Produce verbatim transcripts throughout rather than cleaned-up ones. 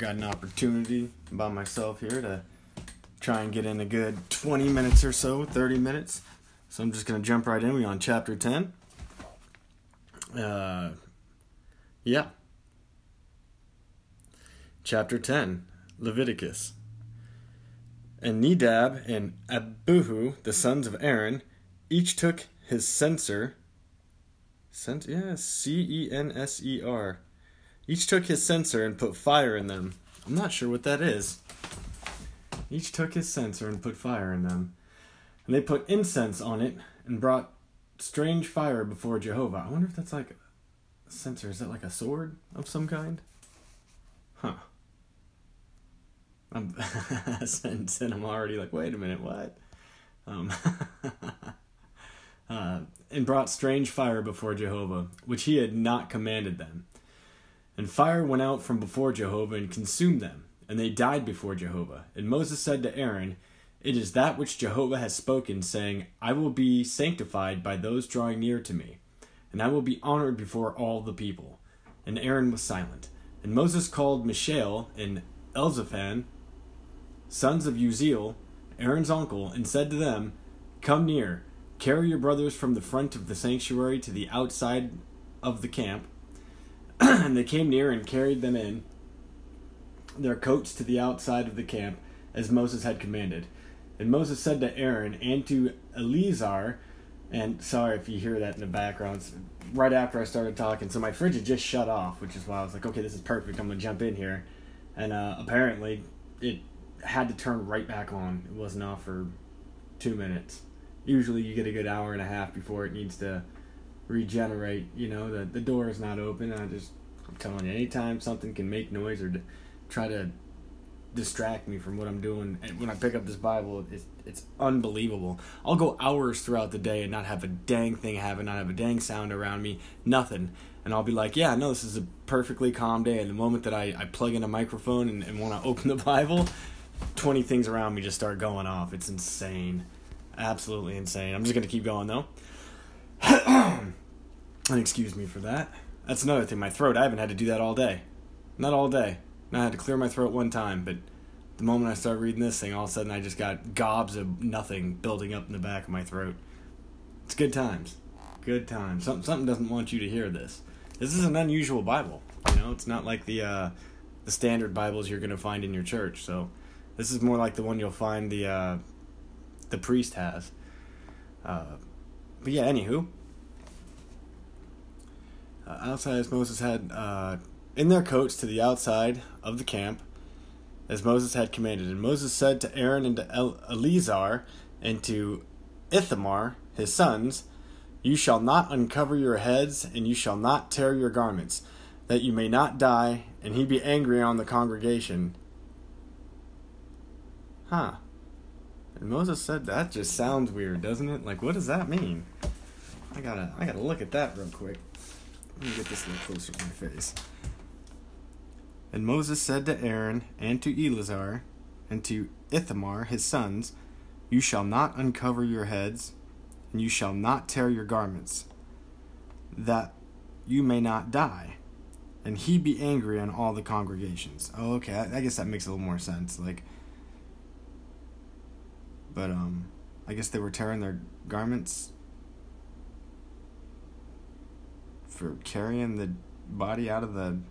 got an opportunity by myself here to try and get in a good twenty minutes or so, thirty minutes. So I'm just going to jump right in. We're on chapter ten. Uh, yeah. Chapter ten, Leviticus. And Nadab and Abihu, the sons of Aaron, each took his censer. Cent- yeah, C E N S E R. Each took his censer and put fire in them. I'm not sure what that is. Each took his censer and put fire in them. And they put incense on it and brought strange fire before Jehovah. I wonder if that's like a censer. Is that like a sword of some kind? Huh. I'm and I'm already like, wait a minute, what? Um, uh, and brought strange fire before Jehovah, which he had not commanded them. And fire went out from before Jehovah and consumed them, and they died before Jehovah. And Moses said to Aaron, "It is that which Jehovah has spoken, saying, I will be sanctified by those drawing near to me, and I will be honored before all the people." And Aaron was silent. And Moses called Mishael and Elzaphan, sons of Uziel, Aaron's uncle, and said to them, "Come near, carry your brothers from the front of the sanctuary to the outside of the camp." And they came near and carried them in their coats to the outside of the camp, as Moses had commanded. And Moses said to Aaron and to Eleazar, and sorry if you hear that in the background, it's right after I started talking, so my fridge had just shut off, which is why I was like, okay, this is perfect, I'm going to jump in here. And uh, apparently it had to turn right back on. It wasn't off for two minutes. Usually you get a good hour and a half before it needs to regenerate. You know, the the door is not open. I just, I'm telling you, anytime something can make noise or d- try to distract me from what I'm doing, and when I pick up this Bible, it's it's unbelievable. I'll go hours throughout the day and not have a dang thing happen, not have a dang sound around me, nothing. And I'll be like, yeah, no, this is a perfectly calm day. And the moment that I, I plug in a microphone and, and want to open the Bible, twenty things around me just start going off. It's insane. Absolutely insane. I'm just going to keep going, though. And excuse me for that. That's another thing. My throat, I haven't had to do that all day. Not all day. I had to clear my throat one time, but the moment I started reading this thing, all of a sudden I just got gobs of nothing building up in the back of my throat. It's good times. Good times. Something, something doesn't want you to hear this. This is an unusual Bible. You know, it's not like the uh, the standard Bibles you're going to find in your church. So this is more like the one you'll find the uh, the priest has. Uh, but yeah, anywho. Uh, outside as Moses had uh, in their coats to the outside of the camp, as Moses had commanded. And Moses said to Aaron and to El- Eleazar and to Ithamar, his sons, "You shall not uncover your heads, and you shall not tear your garments, that you may not die, and he be angry on the congregation." Huh. And Moses said that just sounds weird, doesn't it? Like, what does that mean? I gotta, I gotta look at that real quick. Let me get this a little closer to my face. And Moses said to Aaron and to Eleazar and to Ithamar, his sons, "You shall not uncover your heads, and you shall not tear your garments, that you may not die, and he be angry on all the congregations." Oh, okay, I, I guess that makes a little more sense. Like, but um, I guess they were tearing their garments for carrying the body out of the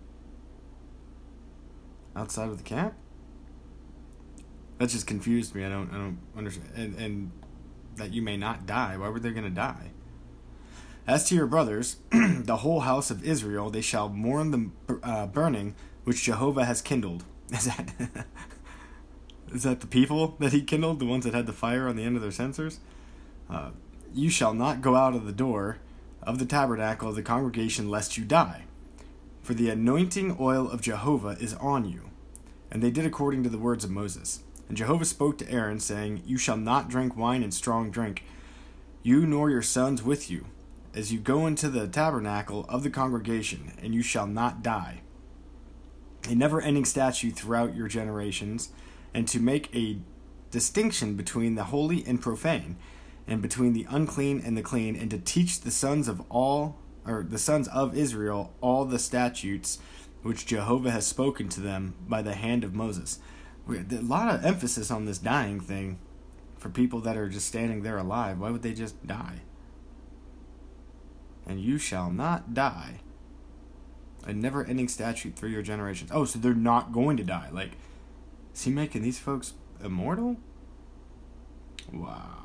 outside of the camp. That just confused me. I don't, I don't understand. And, and that you may not die. Why were they going to die? "As to your brothers, the whole house of Israel, they shall mourn the uh, burning which Jehovah has kindled." Is that is that the people that he kindled, the ones that had the fire on the end of their censers? Uh, "you shall not go out of the door of the tabernacle of the congregation, lest you die. For the anointing oil of Jehovah is on you." And they did according to the words of Moses. And Jehovah spoke to Aaron, saying, "You shall not drink wine and strong drink, you nor your sons with you, as you go into the tabernacle of the congregation, and you shall not die. A never-ending statute throughout your generations, and to make a distinction between the holy and profane, and between the unclean and the clean, and to teach the sons of all, or the sons of Israel, all the statutes which Jehovah has spoken to them by the hand of Moses. A lot of emphasis on this dying thing for people that are just standing there alive. Why would they just die? And you shall not die. A never-ending statute through your generations. Oh, so they're not going to die. Like, is he making these folks immortal? Wow.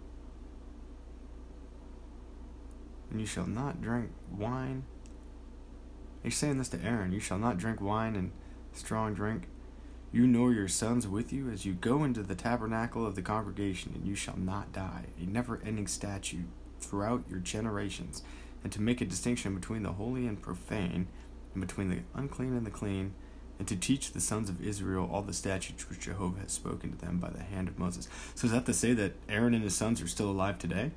And you shall not drink wine. He's saying this to Aaron. You shall not drink wine and strong drink. You nor your sons with you as you go into the tabernacle of the congregation, and you shall not die. A never-ending statute throughout your generations. And to make a distinction between the holy and profane, and between the unclean and the clean, and to teach the sons of Israel all the statutes which Jehovah has spoken to them by the hand of Moses. So is that to say that Aaron and his sons are still alive today?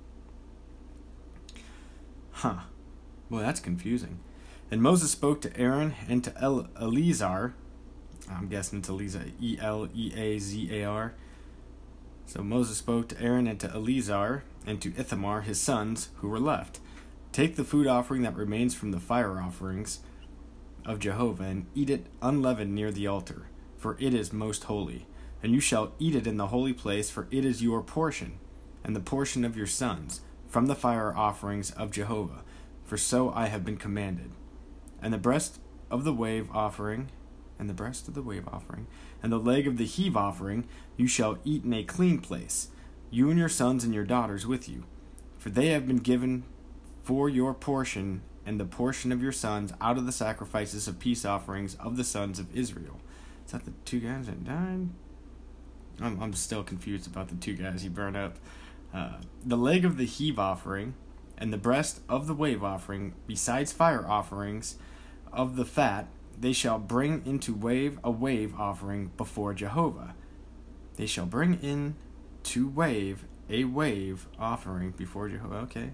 Huh. Well, that's confusing. And Moses spoke to Aaron and to El- Eleazar. I'm guessing it's Eleazar, E L E A Z A R. So Moses spoke to Aaron and to Eleazar and to Ithamar, his sons, who were left. Take the food offering that remains from the fire offerings of Jehovah, and eat it unleavened near the altar, for it is most holy. And you shall eat it in the holy place, for it is your portion, and the portion of your sons, from the fire offerings of Jehovah, for so I have been commanded. And the breast of the wave offering, and the breast of the wave offering, and the leg of the heave offering, you shall eat in a clean place, you and your sons and your daughters with you, for they have been given for your portion and the portion of your sons out of the sacrifices of peace offerings of the sons of Israel. Is that the two guys that died? I'm, I'm still confused about the two guys he burned up. Uh, the leg of the heave offering and the breast of the wave offering, besides fire offerings of the fat, they shall bring into wave a wave offering before Jehovah. They shall bring in to wave a wave offering before Jehovah. Okay.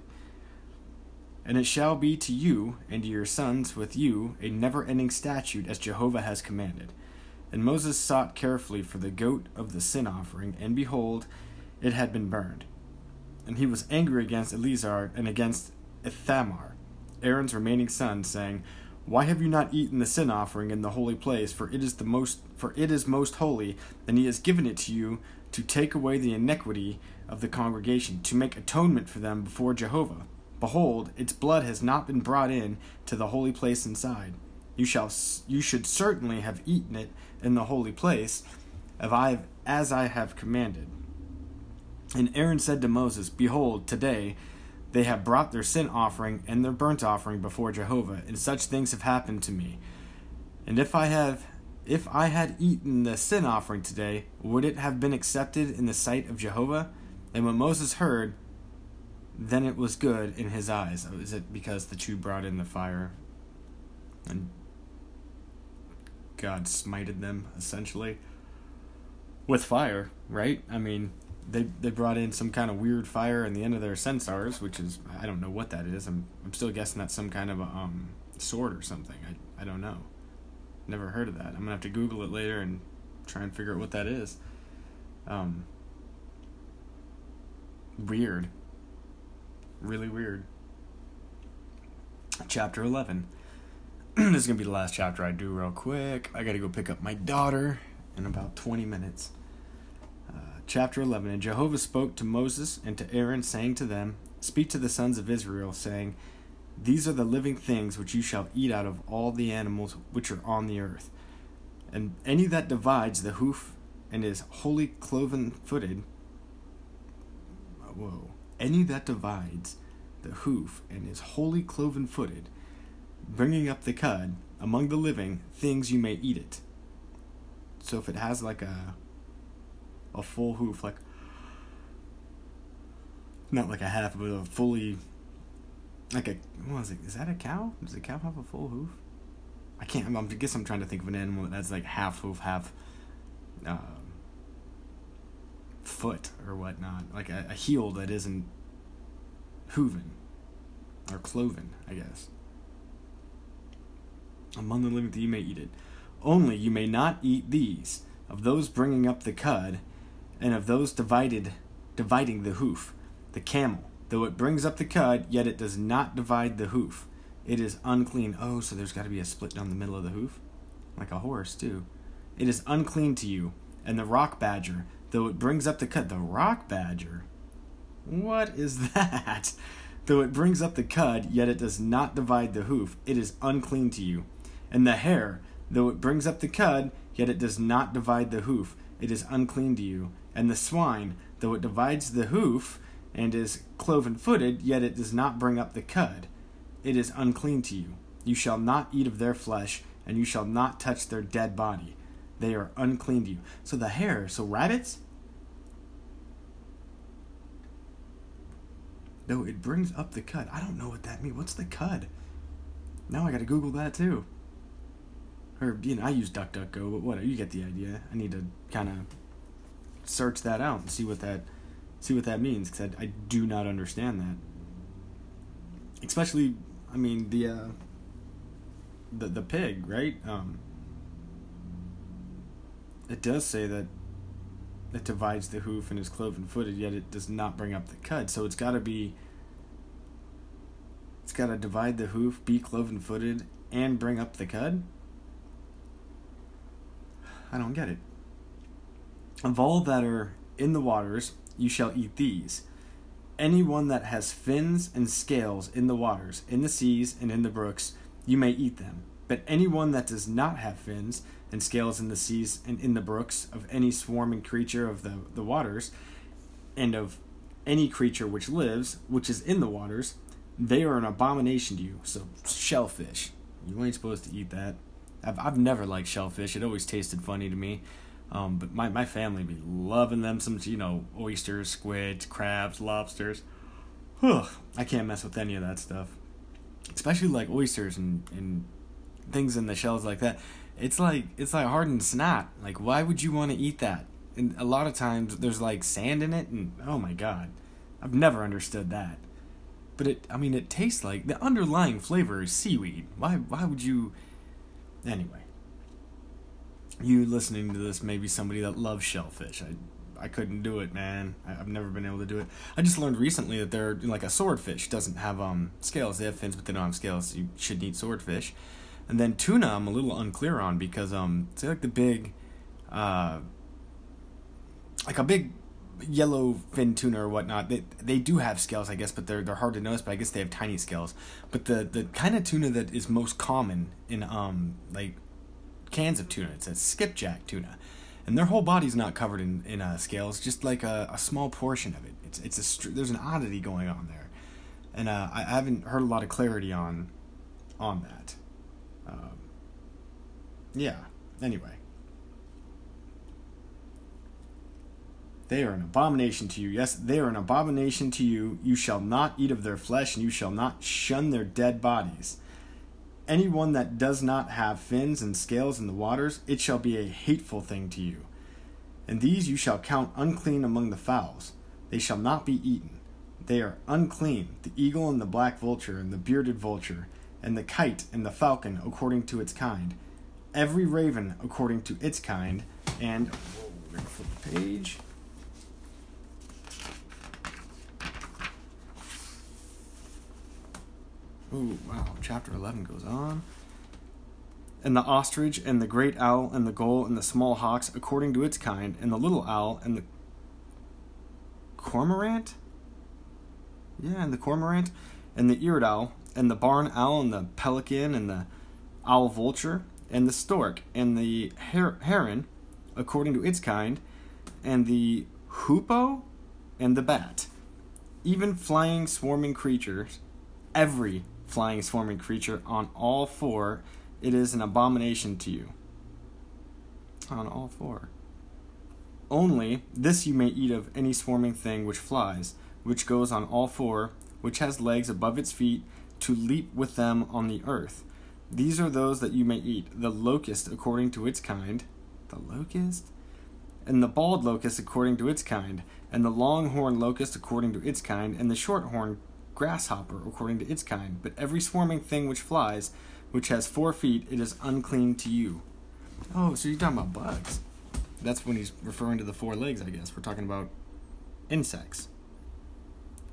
And it shall be to you and to your sons with you a never-ending statute as Jehovah has commanded. And Moses sought carefully for the goat of the sin offering, and behold, it had been burned. And he was angry against Eleazar and against Ithamar, Aaron's remaining son, saying, Why have you not eaten the sin offering in the holy place? For it is the most, for it is most holy, and he has given it to you to take away the iniquity of the congregation, to make atonement for them before Jehovah. Behold, its blood has not been brought in to the holy place inside. You shall, you should certainly have eaten it in the holy place, as I have commanded. And Aaron said to Moses, Behold, today they have brought their sin offering and their burnt offering before Jehovah, and such things have happened to me. And if I have, if I had eaten the sin offering today, would it have been accepted in the sight of Jehovah? And when Moses heard, then it was good in his eyes. Is it because the two brought in the fire and God smited them, essentially? With fire, right? I mean, they they brought in some kind of weird fire in the end of their censars, which is, I don't know what that is. I'm I'm still guessing that's some kind of a um, sword or something. I, I don't know. Never heard of that. I'm going to have to Google it later and try and figure out what that is. Um, weird. Really weird. Chapter eleven. This is going to be the last chapter I do real quick. I got to go pick up my daughter in about twenty minutes. Uh, chapter eleven. And Jehovah spoke to Moses and to Aaron, saying to them, Speak to the sons of Israel, saying, These are the living things which you shall eat out of all the animals which are on the earth. And any that divides the hoof and is wholly cloven-footed, whoa, any that divides the hoof and is wholly cloven-footed, bringing up the cud, among the living things you may eat it. So if it has like a a full hoof, like not like a half, but a fully, like a, what is it? Is that a cow? Does a cow have a full hoof? I can't. I guess I'm trying to think of an animal that's like half hoof, half uh, foot or whatnot, like a, a heel that isn't hooven or cloven, I guess. Among the living, you may eat it. Only you may not eat these, of those bringing up the cud, and of those divided, dividing the hoof, the camel. Though it brings up the cud, yet it does not divide the hoof. It is unclean. Oh, so there's got to be a split down the middle of the hoof? Like a horse, too. It is unclean to you. And the rock badger, though it brings up the cud. The rock badger? What is that? Though it brings up the cud, yet it does not divide the hoof. It is unclean to you. And the hare, though it brings up the cud, yet it does not divide the hoof. It is unclean to you. And the swine, though it divides the hoof, and is cloven-footed, yet it does not bring up the cud. It is unclean to you. You shall not eat of their flesh, and you shall not touch their dead body. They are unclean to you. So the hare, so rabbits? Though it brings up the cud. I don't know what that means. What's the cud? Now I gotta Google that too. Or, you know, I use DuckDuckGo, but whatever. You get the idea. I need to kind of search that out and see what that see what that means, because I, I do not understand that. Especially, I mean, the uh, the the pig, right? Um, it does say that it divides the hoof and is cloven-footed, yet it does not bring up the cud. So it's got to be, it's got to divide the hoof, be cloven-footed, and bring up the cud? I don't get it. Of all that are in the waters, you shall eat these. Any one that has fins and scales in the waters, in the seas and in the brooks, you may eat them. But any one that does not have fins and scales in the seas and in the brooks, of any swarming creature of the, the waters, and of any creature which lives, which is in the waters, they are an abomination to you. So, shellfish. You ain't supposed to eat that. I've I've never liked shellfish. It always tasted funny to me. Um, but my, my family be loving them. Some, you know, oysters, squids, crabs, lobsters. Ugh, I can't mess with any of that stuff. Especially like oysters and, and things in the shells like that. It's like it's like hardened snot. Like, why would you want to eat that? And a lot of times there's like sand in it, and oh my god, I've never understood that. But it, I mean, it tastes like the underlying flavor is seaweed. Why why would you? Anyway, you listening to this may be somebody that loves shellfish. I I couldn't do it, man. I, I've never been able to do it. I just learned recently that they're like a swordfish doesn't have um scales. They have fins, but they don't have scales. So you shouldn't eat swordfish. And then tuna, I'm a little unclear on because um, say like the big, uh, like a big yellow fin tuna or whatnot. They they do have scales, I guess, but they're they're hard to notice. But I guess they have tiny scales. But the the kind of tuna that is most common in um like cans of tuna, it's a skipjack tuna, and their whole body's not covered in in uh, scales, just like a, a small portion of it. It's it's a str- there's an oddity going on there, and uh, I, I haven't heard a lot of clarity on on that. Um, yeah, anyway. They are an abomination to you. Yes, they are an abomination to you. You shall not eat of their flesh, and you shall not shun their dead bodies. Anyone that does not have fins and scales in the waters, it shall be a hateful thing to you. And these you shall count unclean among the fowls. They shall not be eaten. They are unclean, the eagle and the black vulture and the bearded vulture, and the kite and the falcon according to its kind, every raven according to its kind, and whoa, we're gonna flip the page. Ooh, wow, chapter eleven goes on. And the ostrich and the great owl and the gull and the small hawks according to its kind, and the little owl and the cormorant? Yeah, and the cormorant, and the eared owl, and the barn owl, and the pelican, and the owl vulture, and the stork, and the her- heron, according to its kind, and the hoopoe, and the bat. Even flying, swarming creatures, every flying, swarming creature on all four, it is an abomination to you. On all four. Only this you may eat of any swarming thing which flies, which goes on all four, which has legs above its feet, to leap with them on the earth. These are those that you may eat, the locust according to its kind, the locust? And the bald locust according to its kind, and the longhorn locust according to its kind, and the shorthorn grasshopper according to its kind. But every swarming thing which flies, which has four feet, it is unclean to you. Oh, so you're talking about bugs. That's when he's referring to the four legs, I guess. We're talking about insects.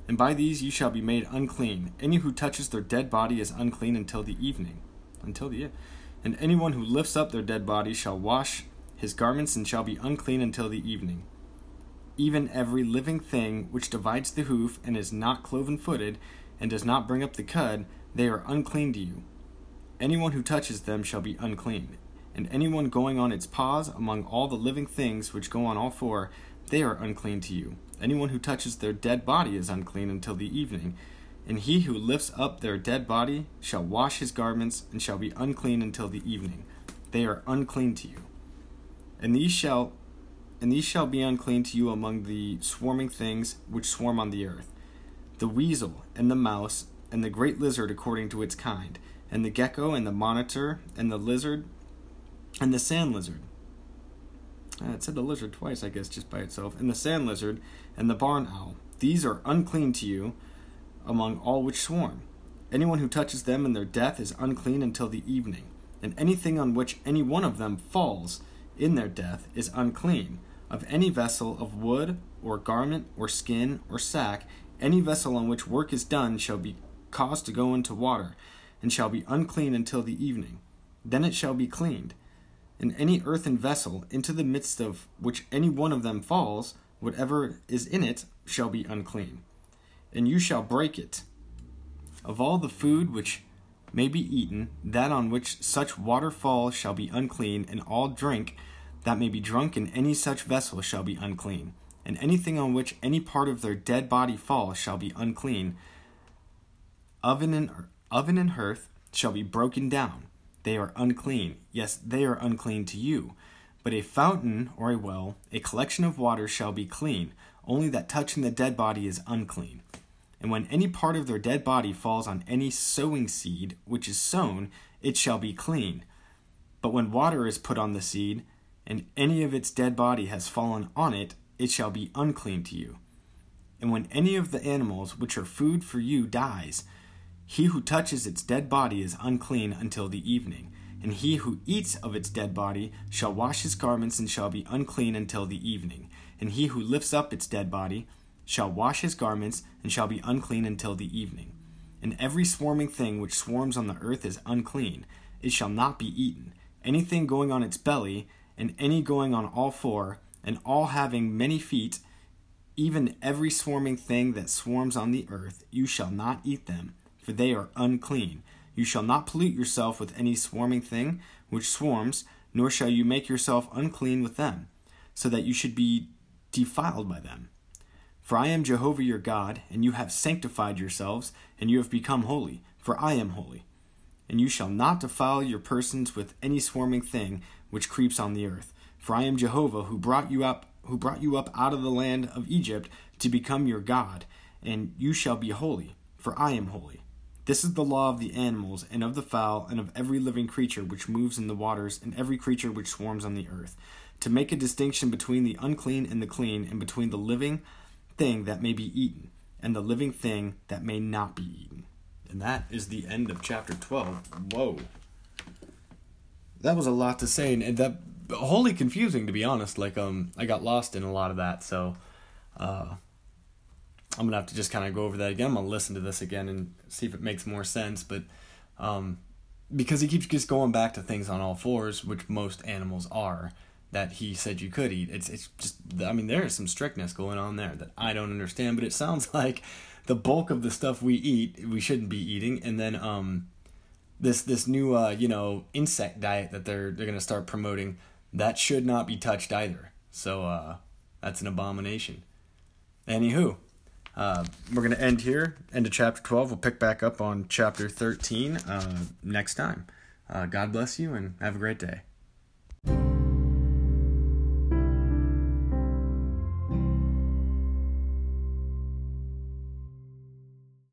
And by these you shall be made unclean. Any who touches their dead body is unclean until the evening. Until the And anyone who lifts up their dead body shall wash his garments and shall be unclean until the evening. Even every living thing which divides the hoof and is not cloven-footed and does not bring up the cud, they are unclean to you. Anyone who touches them shall be unclean. And anyone going on its paws among all the living things which go on all four, they are unclean to you. Anyone who touches their dead body is unclean until the evening. And he who lifts up their dead body shall wash his garments and shall be unclean until the evening. They are unclean to you. And these shall and these shall be unclean to you among the swarming things which swarm on the earth, the weasel and the mouse and the great lizard according to its kind, and the gecko and the monitor and the lizard and the sand lizard. Uh, it said the lizard twice, I guess, just by itself. And the sand lizard and the barn owl. These are unclean to you among all which swarm. Anyone who touches them in their death is unclean until the evening. And anything on which any one of them falls in their death is unclean. Of any vessel of wood or garment or skin or sack, any vessel on which work is done shall be caused to go into water, and shall be unclean until the evening. Then it shall be cleaned. And any earthen vessel, into the midst of which any one of them falls, whatever is in it shall be unclean. And you shall break it. Of all the food which may be eaten, that on which such water falls shall be unclean, and all drink that may be drunk in any such vessel shall be unclean. And anything on which any part of their dead body falls shall be unclean. Oven and, oven and hearth shall be broken down. They are unclean. Yes, they are unclean to you. But a fountain or a well, a collection of water shall be clean, only that touching the dead body is unclean. And when any part of their dead body falls on any sowing seed which is sown, it shall be clean. But when water is put on the seed, and any of its dead body has fallen on it, it shall be unclean to you. And when any of the animals which are food for you dies, he who touches its dead body is unclean until the evening. And he who eats of its dead body shall wash his garments and shall be unclean until the evening. And he who lifts up its dead body shall wash his garments and shall be unclean until the evening. And every swarming thing which swarms on the earth is unclean. It shall not be eaten. Anything going on its belly, and any going on all four, and all having many feet, even every swarming thing that swarms on the earth, you shall not eat them, for they are unclean. You shall not pollute yourself with any swarming thing which swarms, nor shall you make yourself unclean with them, so that you should be defiled by them. For I am Jehovah your God, and you have sanctified yourselves, and you have become holy, for I am holy. And you shall not defile your persons with any swarming thing which creeps on the earth. For I am Jehovah, who brought you up, who brought you up out of the land of Egypt to become your God, and you shall be holy, for I am holy. This is the law of the animals, and of the fowl, and of every living creature which moves in the waters, and every creature which swarms on the earth, to make a distinction between the unclean and the clean, and between the living thing that may be eaten, and the living thing that may not be eaten. And that is the end of chapter twelve. Whoa. That was a lot to say, and that wholly confusing, to be honest. Like, um, I got lost in a lot of that, so uh, I'm going to have to just kind of go over that again. I'm going to listen to this again and see if it makes more sense, but um, because he keeps just going back to things on all fours, which most animals are, that he said you could eat. It's it's just, I mean, there is some strictness going on there that I don't understand, but it sounds like the bulk of the stuff we eat, we shouldn't be eating, and then um, this this new, uh, you know, insect diet that they're they're going to start promoting, that should not be touched either. So uh, that's an abomination. Anywho, uh, we're going to end here, end of chapter twelve. We'll pick back up on chapter thirteen uh, next time. Uh, God bless you, and have a great day.